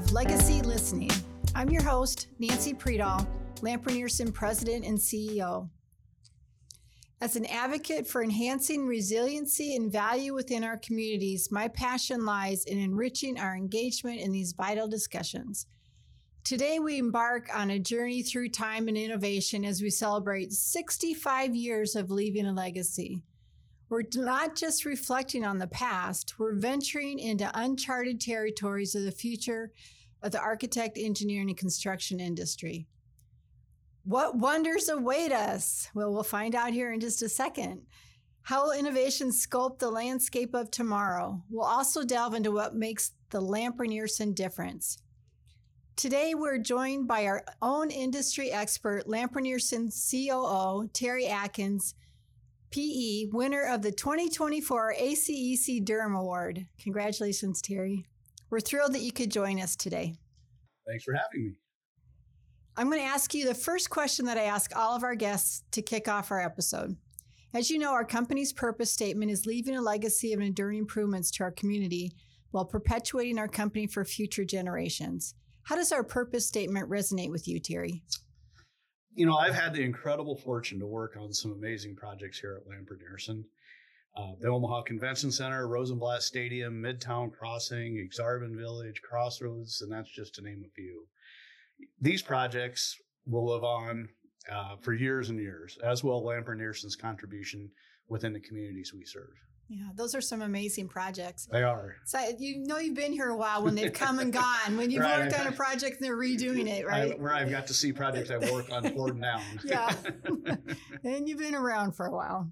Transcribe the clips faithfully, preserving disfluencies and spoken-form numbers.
of Legacy Listening. I'm your host, Nancy Predahl, Lampreneerson President and C E O. As an advocate for enhancing resiliency and value within our communities, my passion lies in enriching our engagement in these vital discussions. Today, we embark on a journey through time and innovation as we celebrate sixty-five years of leaving a legacy. We're not just reflecting on the past, we're venturing into uncharted territories of the future of the architect, engineering, and construction industry. What wonders await us? Well, we'll find out here in just a second. How will innovation sculpt the landscape of tomorrow? We'll also delve into what makes the Lampreneerson difference. Today, we're joined by our own industry expert, Lampreneerson C O O, Terry Atkins, P E, winner of the twenty twenty-four A C E C Durham Award. Congratulations, Terry. We're thrilled that you could join us today. Thanks for having me. I'm going to ask you the first question that I ask all of our guests to kick off our episode. As you know, our company's purpose statement is leaving a legacy of enduring improvements to our community while perpetuating our company for future generations. How does our purpose statement resonate with you, Terry? You know, I've had the incredible fortune to work on some amazing projects here at Lampreneerson. Uh, the Omaha Convention Center, Rosenblatt Stadium, Midtown Crossing, Exarban Village, Crossroads, and that's just to name a few. These projects will live on uh, for years and years, as will Lampreneerson's contribution within the communities we serve. Yeah, those are some amazing projects. They are. So you know you've been here a while when they've come and gone, when you've right. worked on a project and they're redoing it, right? I, where I've got to see projects I work on poured down. Yeah, and you've been around for a while.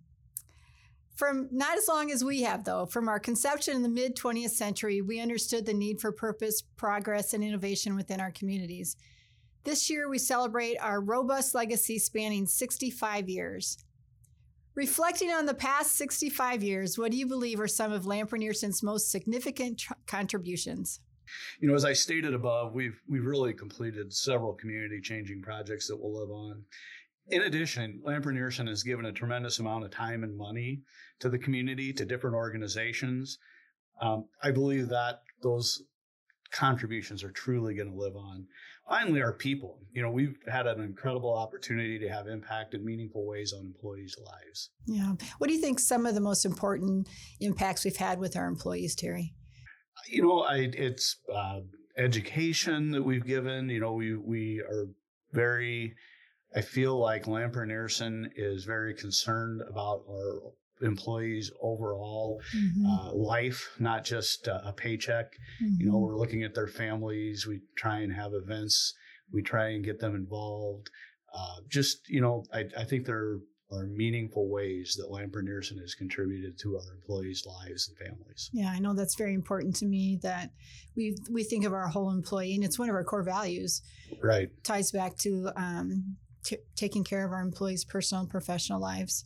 From not as long as we have, though, from our conception in the mid twentieth century, we understood the need for purpose, progress, and innovation within our communities. This year, we celebrate our robust legacy spanning sixty-five years. Reflecting on the past sixty-five years, what do you believe are some of Lampreneerson's most significant tr- contributions? You know, as I stated above, we've we've really completed several community-changing projects that will live on. In addition, Lampreneerson has given a tremendous amount of time and money to the community, to different organizations. Um, I believe that those contributions are truly going to live on. Finally, our people. You know, we've had an incredible opportunity to have impact in meaningful ways on employees' lives. Yeah. What do you think some of the most important impacts we've had with our employees, Terry? You know, I, it's uh, education that we've given. You know, we we are very, I feel like Lampreneerson is very concerned about our employees' overall mm-hmm. uh, life, not just uh, a paycheck. Mm-hmm. You know, we're looking at their families. We try and have events. We try and get them involved. Uh, just, you know, I, I think there are meaningful ways that Lampreneerson has contributed to our employees' lives and families. Yeah, I know that's very important to me, that we we think of our whole employee, and it's one of our core values. Right. It ties back to um, t- taking care of our employees' personal and professional lives.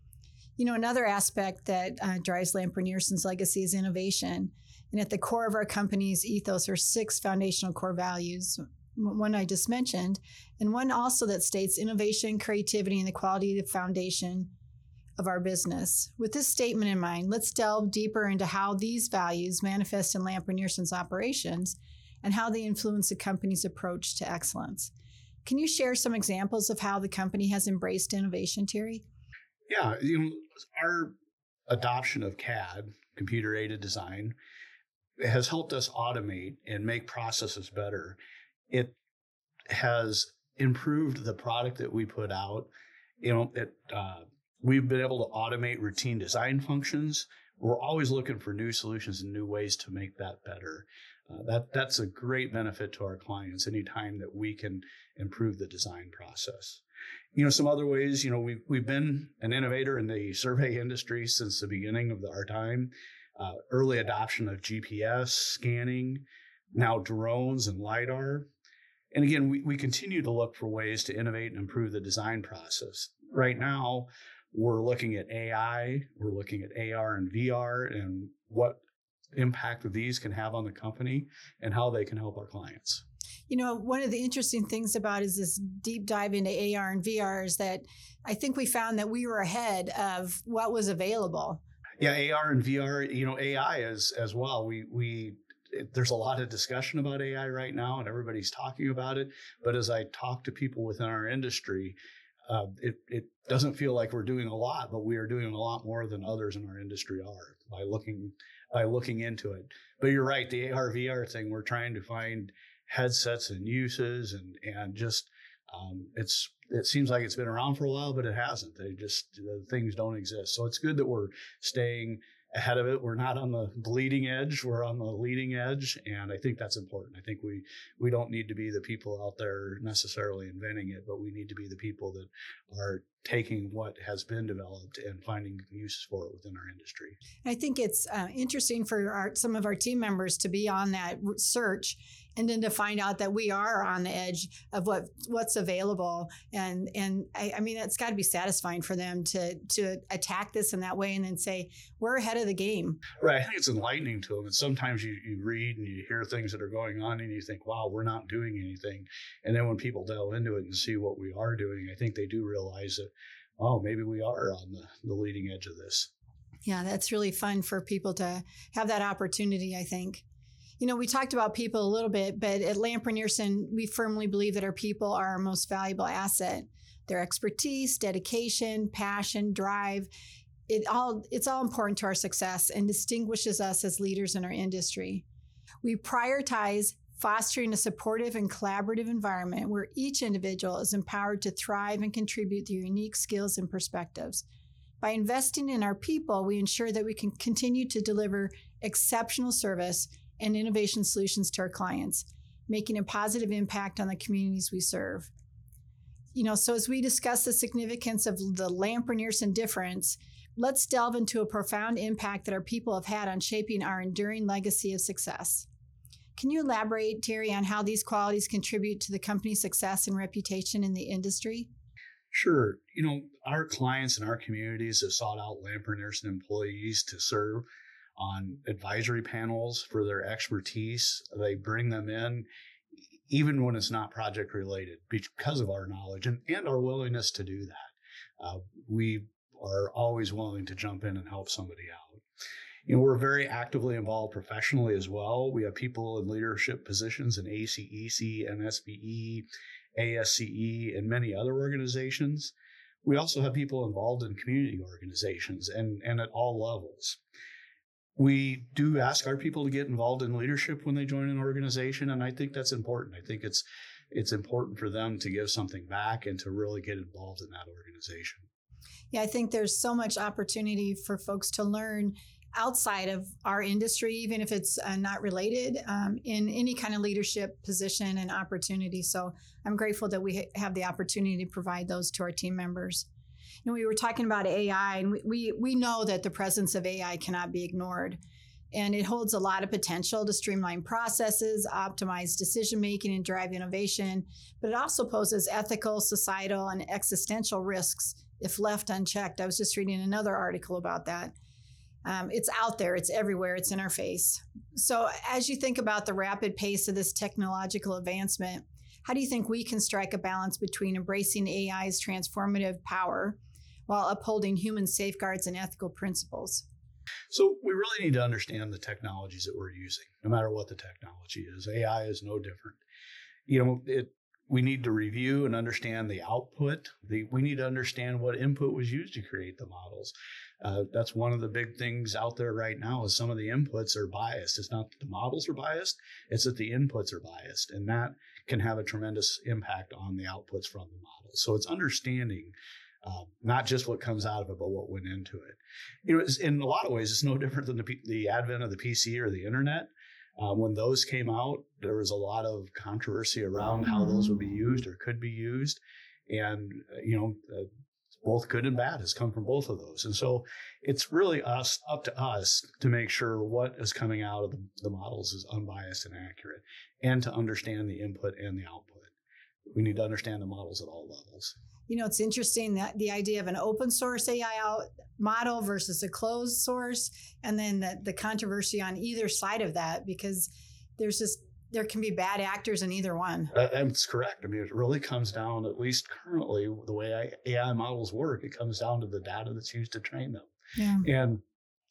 You know, another aspect that uh, drives Lampreneerson's legacy is innovation. And at the core of our company's ethos are six foundational core values, one I just mentioned, and one also that states innovation, creativity, and the quality of the foundation of our business. With this statement in mind, let's delve deeper into how these values manifest in Lampreneerson's operations and how they influence the company's approach to excellence. Can you share some examples of how the company has embraced innovation, Terry? Yeah, you know, our adoption of C A D, computer-aided design, has helped us automate and make processes better. It has improved the product that we put out. You know, it, uh, we've been able to automate routine design functions. We're always looking for new solutions and new ways to make that better. Uh, that that's a great benefit to our clients anytime that we can improve the design process. You know, some other ways, you know, we've, we've been an innovator in the survey industry since the beginning of the, our time. Uh, early adoption of G P S scanning, now drones and LiDAR. And again, we, we continue to look for ways to innovate and improve the design process. Right now, we're looking at A I, we're looking at A R and V R, and what impact these can have on the company and how they can help our clients. You know, one of the interesting things about is this deep dive into A R and V R is that I think we found that we were ahead of what was available. Yeah, A R and V R, you know, A I as as well. We we it, there's a lot of discussion about A I right now, and everybody's talking about it. But as I talk to people within our industry, uh, it it doesn't feel like we're doing a lot, but we are doing a lot more than others in our industry are by looking by looking into it. But you're right, the A R V R thing, we're trying to find headsets and uses, and and just um, it's it seems like it's been around for a while, but it hasn't. They just the things don't exist. So it's good that we're staying ahead of it. We're not on the bleeding edge. We're on the leading edge. And I think that's important. I think we, we don't need to be the people out there necessarily inventing it, but we need to be the people that are taking what has been developed and finding uses for it within our industry. I think it's uh, interesting for our, some of our team members to be on that search and then to find out that we are on the edge of what what's available. And and I, I mean, it's got to be satisfying for them to to attack this in that way and then say, we're ahead of the game. Right. I think it's enlightening to them. And sometimes you, you read and you hear things that are going on and you think, wow, we're not doing anything. And then when people delve into it and see what we are doing, I think they do realize that, oh, maybe we are on the, the leading edge of this. Yeah, that's really fun for people to have that opportunity, I think. You know, we talked about people a little bit, but at Lamprey-Nearson, we firmly believe that our people are our most valuable asset. Their expertise, dedication, passion, drive, it all it's all important to our success and distinguishes us as leaders in our industry. We prioritize fostering a supportive and collaborative environment where each individual is empowered to thrive and contribute their unique skills and perspectives. By investing in our people, we ensure that we can continue to deliver exceptional service and innovation solutions to our clients, making a positive impact on the communities we serve. You know, so as we discuss the significance of the Lamprey-Nearson difference, let's delve into a profound impact that our people have had on shaping our enduring legacy of success. Can you elaborate, Terry, on how these qualities contribute to the company's success and reputation in the industry? Sure. You know, our clients and our communities have sought out Lamprey-Nearson employees to serve on advisory panels for their expertise. They bring them in even when it's not project related because of our knowledge and, and our willingness to do that. Uh, we are always willing to jump in and help somebody out. You know, we're very actively involved professionally as well. We have people in leadership positions in A C E C, N S B E, A S C E, and many other organizations. We also have people involved in community organizations and, and at all levels. We do ask our people to get involved in leadership when they join an organization, and I think that's important. I think it's it's important for them to give something back and to really get involved in that organization. Yeah, I think there's so much opportunity for folks to learn outside of our industry, even if it's uh, not related, um, in any kind of leadership position and opportunity. So I'm grateful that we ha- have the opportunity to provide those to our team members. You know, we were talking about A I, and we, we we know that the presence of A I cannot be ignored. And it holds a lot of potential to streamline processes, optimize decision-making, and drive innovation. But it also poses ethical, societal, and existential risks if left unchecked. I was just reading another article about that. Um, it's out there, it's everywhere, it's in our face. So as you think about the rapid pace of this technological advancement, how do you think we can strike a balance between embracing A I's transformative power while upholding human safeguards and ethical principles? So we really need to understand the technologies that we're using, no matter what the technology is. A I is no different. You know, it, we need to review and understand the output. The, we need to understand what input was used to create the models. Uh, that's one of the big things out there right now is some of the inputs are biased. It's not that the models are biased, it's that the inputs are biased. And that can have a tremendous impact on the outputs from the models. So it's understanding uh, not just what comes out of it, but what went into it. You know, it's, in a lot of ways, it's no different than the, P- the advent of the P C or the internet. Uh, when those came out, there was a lot of controversy around how those would be used or could be used. And, uh, you know, uh, both good and bad has come from both of those. And so it's really us up to us to make sure what is coming out of the, the models is unbiased and accurate, and to understand the input and the output. We need to understand the models at all levels. You know, it's interesting that the idea of an open source A I out model versus a closed source, and then the, the controversy on either side of that, because there's just, there can be bad actors in either one. Uh, that's correct. I mean, it really comes down, at least currently, the way I, A I models work, it comes down to the data that's used to train them. Yeah. And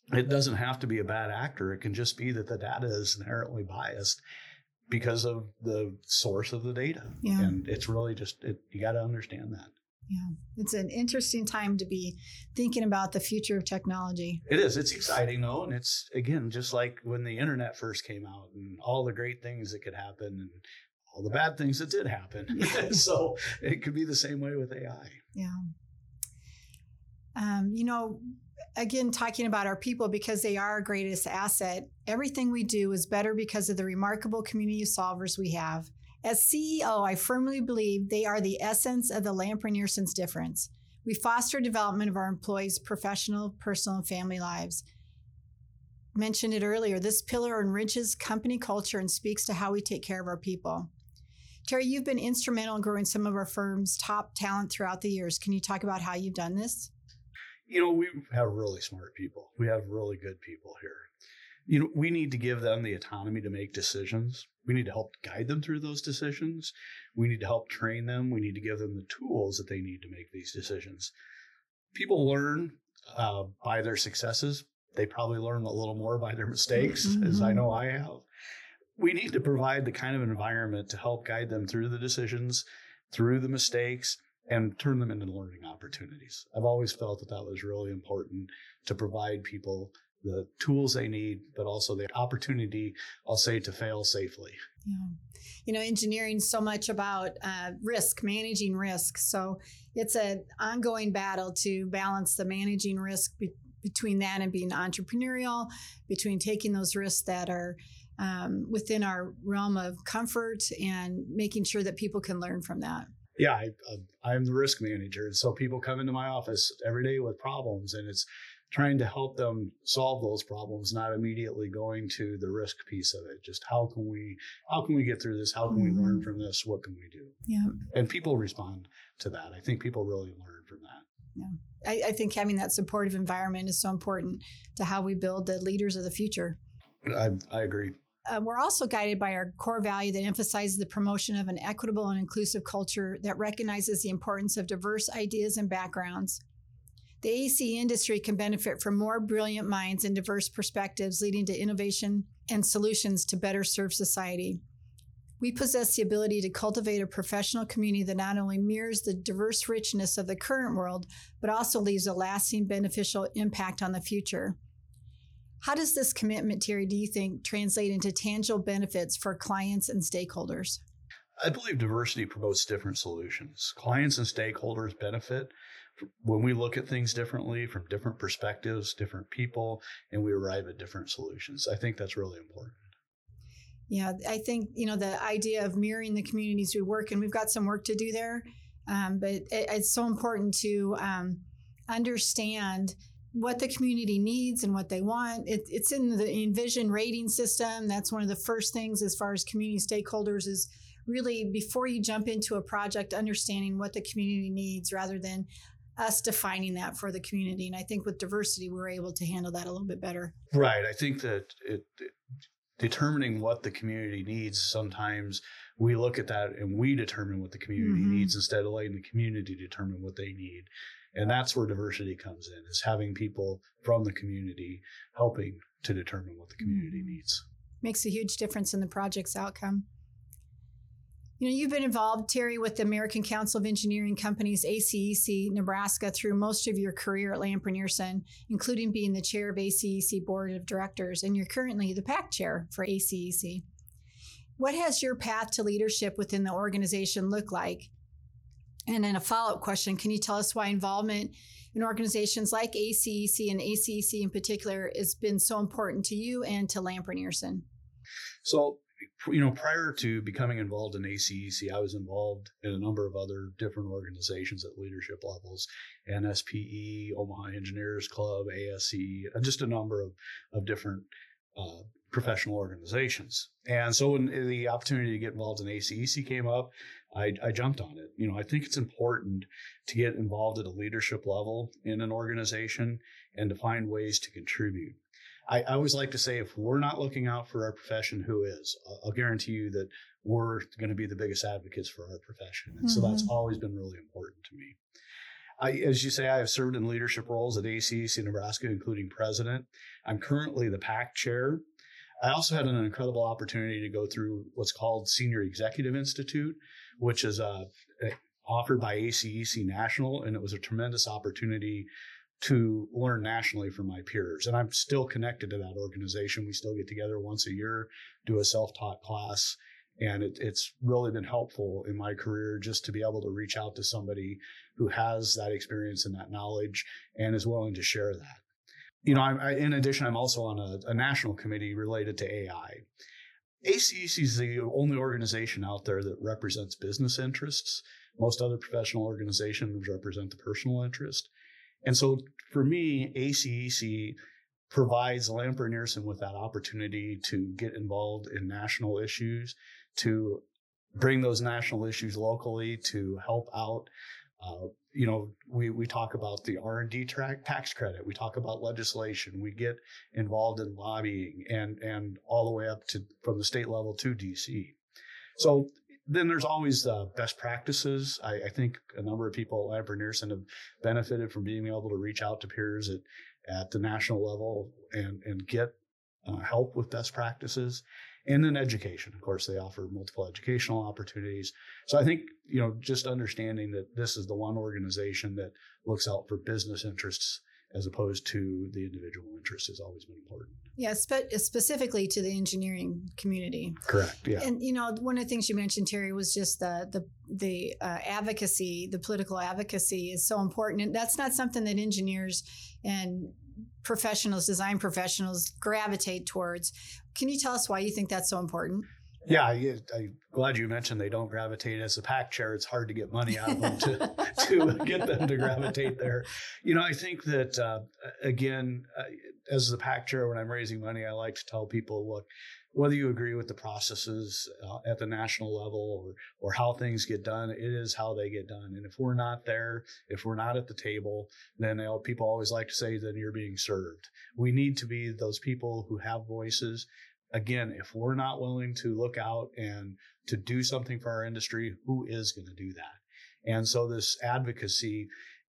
It doesn't have to be a bad actor. It can just be that the data is inherently biased because of the source of the data. Yeah. And it's really just, it, you got to understand that. Yeah. It's an interesting time to be thinking about the future of technology. It is. It's exciting though. And it's, again, just like when the internet first came out and all the great things that could happen and all the bad things that did happen. So it could be the same way with A I. Yeah. Um, you know, again, talking about our people, because they are our greatest asset, everything we do is better because of the remarkable community of solvers we have. As C E O, I firmly believe they are the essence of the Lamprenerson's difference. We foster development of our employees' professional, personal, and family lives. Mentioned it earlier, this pillar enriches company culture and speaks to how we take care of our people. Terry, you've been instrumental in growing some of our firm's top talent throughout the years. Can you talk about how you've done this? You know, we have really smart people. We have really good people here. You know, we need to give them the autonomy to make decisions. We need to help guide them through those decisions. We need to help train them. We need to give them the tools that they need to make these decisions. People learn uh, by their successes. They probably learn a little more by their mistakes, mm-hmm. as I know I have. We need to provide the kind of environment to help guide them through the decisions, through the mistakes, and turn them into learning opportunities. I've always felt that that was really important, to provide people the tools they need, but also the opportunity, I'll say, to fail safely. Yeah. You know, engineering is so much about uh, risk, managing risk. So it's an ongoing battle to balance the managing risk be- between that and being entrepreneurial, between taking those risks that are um, within our realm of comfort and making sure that people can learn from that. Yeah, I, I'm the risk manager. And so people come into my office every day with problems, and it's trying to help them solve those problems, not immediately going to the risk piece of it. Just how can we, how can we get through this? How can mm-hmm. we learn from this? What can we do? Yeah. And people respond to that. I think people really learn from that. Yeah. I, I think having that supportive environment is so important to how we build the leaders of the future. I, I agree. Uh, we're also guided by our core value that emphasizes the promotion of an equitable and inclusive culture that recognizes the importance of diverse ideas and backgrounds. The A C industry can benefit from more brilliant minds and diverse perspectives, leading to innovation and solutions to better serve society. We possess the ability to cultivate a professional community that not only mirrors the diverse richness of the current world, but also leaves a lasting beneficial impact on the future. How does this commitment, Terry, do you think, translate into tangible benefits for clients and stakeholders? I believe diversity promotes different solutions. Clients and stakeholders benefit when we look at things differently, from different perspectives, different people, and we arrive at different solutions. I think that's really important. Yeah, I think, you know, the idea of mirroring the communities we work in, we've got some work to do there, um, but it, it's so important to um, understand what the community needs and what they want. It, it's in the Envision rating system. That's one of the first things as far as community stakeholders is really, before you jump into a project, understanding what the community needs rather than us defining that for the community. And I think with diversity, we're able to handle that a little bit better. Right. I think that it, it, determining what the community needs, sometimes we look at that and we determine what the community mm-hmm. needs instead of letting the community determine what they need. And that's where diversity comes in, is having people from the community helping to determine what the community mm-hmm. needs. Makes a huge difference in the project's outcome. You know, you've been involved, Terry, with the American Council of Engineering Companies, A C E C, Nebraska, through most of your career at Lamprenearson, including being the chair of A C E C Board of Directors, and you're currently the PAC chair for A C E C. What has your path to leadership within the organization look like? And then a follow-up question, can you tell us why involvement in organizations like A C E C and A C E C in particular has been so important to you and to Lamprenearson? So, you know, prior to becoming involved in A C E C, I was involved in a number of other different organizations at leadership levels, N S P E, Omaha Engineers Club, A S C, just a number of, of different uh, professional organizations. And so when the opportunity to get involved in A C E C came up, I, I jumped on it. You know, I think it's important to get involved at a leadership level in an organization and to find ways to contribute. I, I always like to say, if we're not looking out for our profession, who is? I'll, I'll guarantee you that we're going to be the biggest advocates for our profession. And mm-hmm. so that's always been really important to me. I, as you say, I have served in leadership roles at A C E C Nebraska, including president. I'm currently the PAC chair. I also had an incredible opportunity to go through what's called Senior Executive Institute, which is uh, offered by A C E C National, and it was a tremendous opportunity to learn nationally from my peers. And I'm still connected to that organization. We still get together once a year, do a self-taught class. And it, it's really been helpful in my career just to be able to reach out to somebody who has that experience and that knowledge and is willing to share that. You know, I, I, in addition, I'm also on a, a national committee related to A I. A C E C is the only organization out there that represents business interests. Most other professional organizations represent the personal interest. And so for me, A C E C provides Lamper Nearson with that opportunity to get involved in national issues, to bring those national issues locally, to help out. Uh, you know, we, we talk about the R and D track tax credit. We talk about legislation. We get involved in lobbying and, and all the way up to from the state level to D C. So then there's always uh, best practices. I, I think a number of people at Lamper Nearson have benefited from being able to reach out to peers at, at the national level and, and get uh, help with best practices. And then education. Of course, they offer multiple educational opportunities. So I think, you know, just understanding that this is the one organization that looks out for business interests as opposed to the individual interests has always been important. Yeah, spe- specifically to the engineering community. Correct. Yeah. And you know, one of the things you mentioned, Terry, was just the the the uh, advocacy, the political advocacy is so important, and that's not something that engineers and professionals, design professionals, gravitate towards. Can you tell us why you think that's so important? Yeah, I, I'm glad you mentioned they don't gravitate. As a PAC chair, it's hard to get money out of them to, to get them to gravitate there. You know, I think that, uh, again, uh, as the PAC chair, when I'm raising money, I like to tell people, look, whether you agree with the processes uh, at the national level or, or how things get done, it is how they get done. And if we're not there, if we're not at the table, then you know, people always like to say that you're being served. We need to be those people who have voices. Again, if we're not willing to look out and to do something for our industry, who is going to do that? And so this advocacy,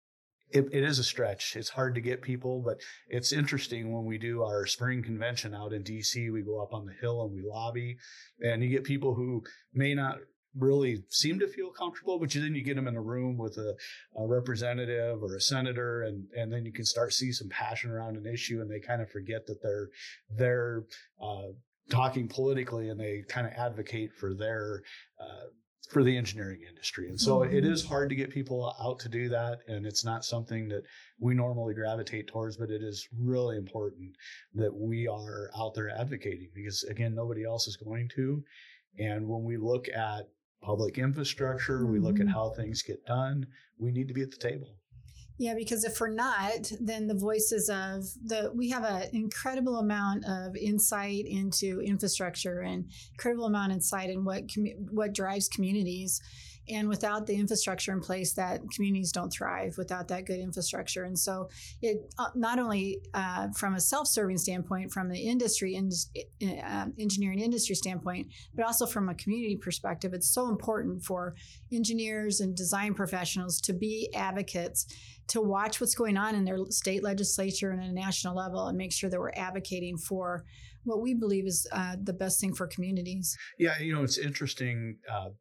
it, it is a stretch. It's hard to get people, but it's interesting when we do our spring convention out in D C, we go up on the Hill and we lobby, and you get people who may not really seem to feel comfortable, but then you get them in a room with a, a representative or a senator, and, and then you can start to see some passion around an issue, and they kind of forget that they're, they're, uh, talking politically, and they kind of advocate for their uh, for the engineering industry. And so mm-hmm. it is hard to get people out to do that, and it's not something that we normally gravitate towards, but it is really important that we are out there advocating, because again, nobody else is going to. And when we look at public infrastructure, mm-hmm. we look at how things get done, we need to be at the table. Yeah, because if we're not, then the voices of the, we have an incredible amount of insight into infrastructure and incredible amount of insight in what commu- what drives communities. And without the infrastructure in place, that communities don't thrive without that good infrastructure. And so it uh, not only uh, from a self-serving standpoint, from the industry and uh, engineering industry standpoint, but also from a community perspective, it's so important for engineers and design professionals to be advocates, to watch what's going on in their state legislature and at a national level, and make sure that we're advocating for what we believe is uh, the best thing for communities. Yeah, you know, it's interesting. Uh,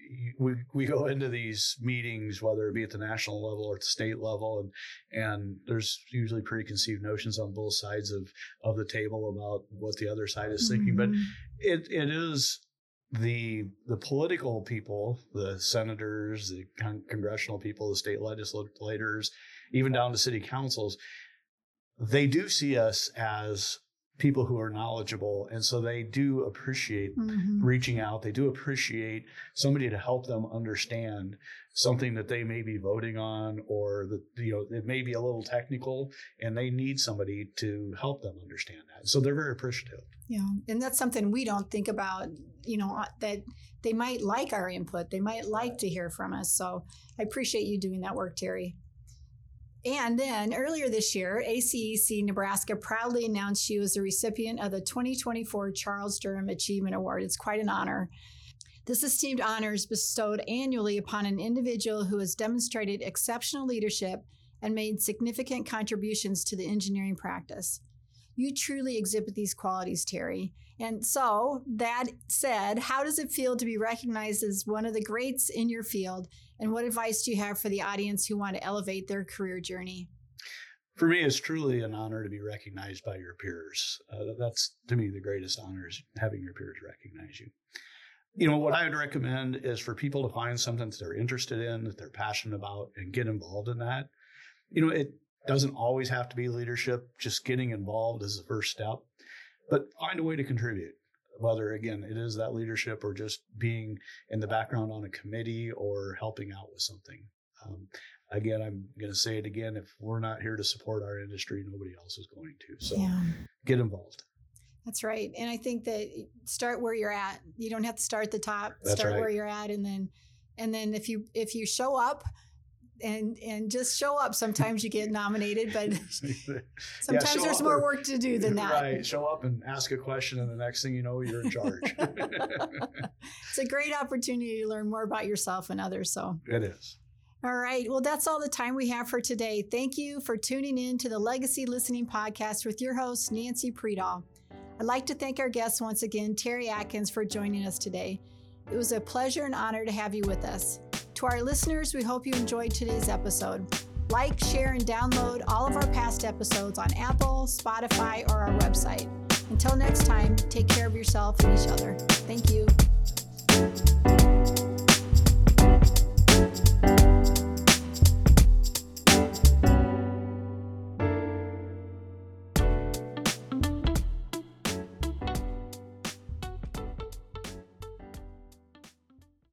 we we go into these meetings, whether it be at the national level or at the state level, and and there's usually preconceived notions on both sides of, of the table about what the other side is thinking. Mm-hmm. But it it is the the political people, the senators, the con- congressional people, the state legislators, even down to city councils, they do see us as people who are knowledgeable. And so they do appreciate mm-hmm. reaching out. They do appreciate somebody to help them understand something that they may be voting on, or that, you know, it may be a little technical, and they need somebody to help them understand that. So they're very appreciative. Yeah. And that's something we don't think about, you know, that they might like our input. They might like to hear from us. So I appreciate you doing that work, Terry. And then earlier this year, A C E C Nebraska proudly announced you as the recipient of the twenty twenty-four Charles Durham Achievement Award. It's quite an honor. This esteemed honor is bestowed annually upon an individual who has demonstrated exceptional leadership and made significant contributions to the engineering practice. You truly exhibit these qualities, Terry. And so, that said, how does it feel to be recognized as one of the greats in your field? And what advice do you have for the audience who want to elevate their career journey? For me, it's truly an honor to be recognized by your peers. Uh, that's, to me, the greatest honor is having your peers recognize you. You know, what I would recommend is for people to find something that they're interested in, that they're passionate about, and get involved in that. You know, it doesn't always have to be leadership. Just getting involved is the first step. But find a way to contribute, whether, again, it is that leadership or just being in the background on a committee or helping out with something. Um, again, I'm going to say it again. If we're not here to support our industry, nobody else is going to. So yeah. Get involved. That's right. And I think that start where you're at. You don't have to start at the top. That's start right. where you're at. And then, and then if you, if you show up, And and just show up. Sometimes you get nominated, but sometimes yeah, there's more or, work to do than that. Right. Show up and ask a question, and the next thing you know, you're in charge. It's a great opportunity to learn more about yourself and others. So it is. All right. Well, that's all the time we have for today. Thank you for tuning in to the Legacy Listening Podcast with your host, Nancy Predahl. I'd like to thank our guest once again, Terry Atkins, for joining us today. It was a pleasure and honor to have you with us. To our listeners, we hope you enjoyed today's episode. Like, share, and download all of our past episodes on Apple, Spotify, or our website. Until next time, take care of yourself and each other. Thank you.